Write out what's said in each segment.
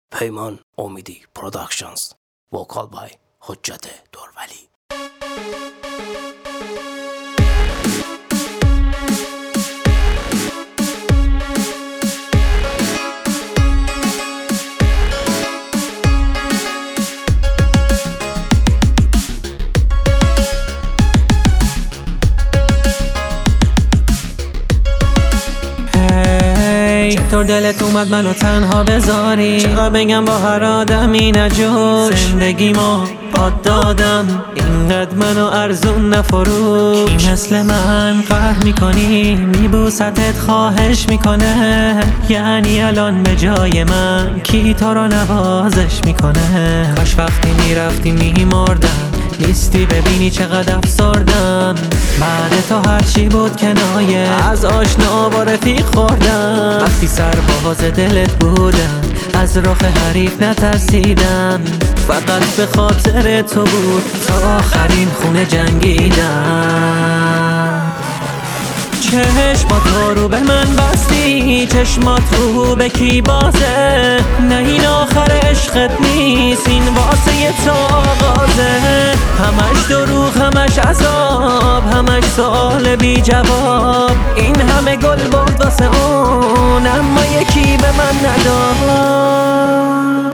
پیمان امیدی پروداکشنز. وکال بای حجت دورولی. چطور دلت اومد منو تنها بذاری؟ چقدر بگم با هر آدمی نجوش. زندگیمو پاد دادم اینقدر منو ارزون نفروش. کی مثل من قهر میکنی میبوستت خواهش میکنه، یعنی الان به جای من کی تو رو نوازش میکنه؟ کاش وقتی میرفتی میمردم نیستی ببینی چقدر افسردم. بعد تو هرچی بود کنایه از آشنا با رفیق خوردم. وقتی سرباز دلت بودم از رخ حریف نترسیدم، فقط به خاطر تو بود تا آخرین خونه جنگیدم. چشمات رو به من بستی، چشمات رو به کی بازه؟ نه این آخر عشقت نیست، این واسه تو آغازه. همش دروغ، همش عذاب، همش سوال بی جواب. این همه گل بود واسه اون، اما یکی به من نداد.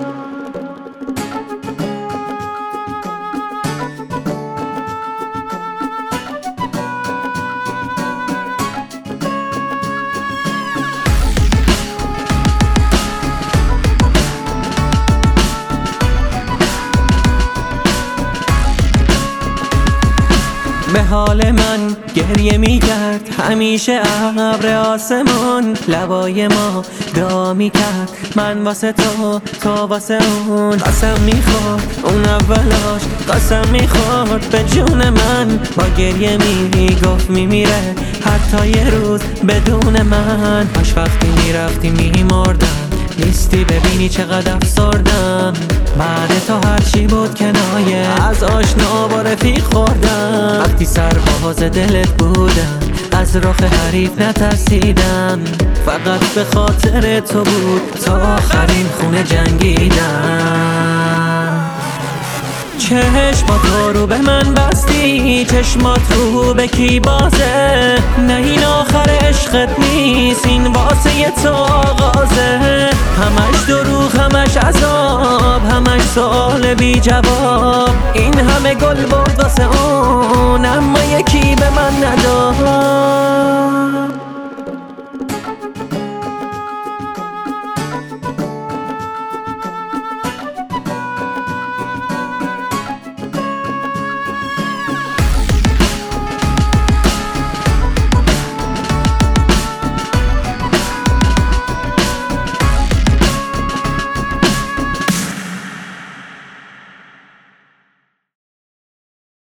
به حال من گریه میکرد همیشه ابر آسمون. لبای ما دعا میکرد من واسه تو، تو واسه اون. قسم میخورد اون اولاش، قسم میخورد به جون من. با گریه میگفت میمیره حتی یه روز بدون من. کاش وقتی میرفتی میمردم نیستی ببینی چقدر افسردم. بعد تو هرچی بود کنایه از آشنا با رفیق خوردم. وقتی سرباز دلت بودم از رخ حریف نترسیدم، فقط به خاطر تو بود تا آخرین خونه جنگیدم. چشمات رو به من بستی، چشمات رو به کی بازه؟ نه این آخر عشقت نیست، این واسه تو آغازه. همش دروغ، همش عذاب، همش سوال بی جواب. این همه گل بود واسه اون، اما یکی به من نداد.